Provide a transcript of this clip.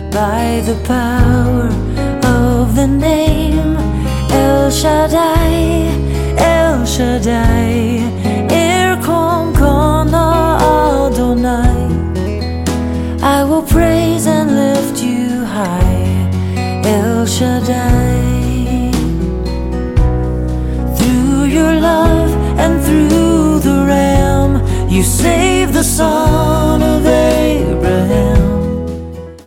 by the power of the name El Shaddai, El Shaddai, Erkom Kana Adonai. I will praise and lift you high, El Shaddai. Through your love and through the Ram, you save the Son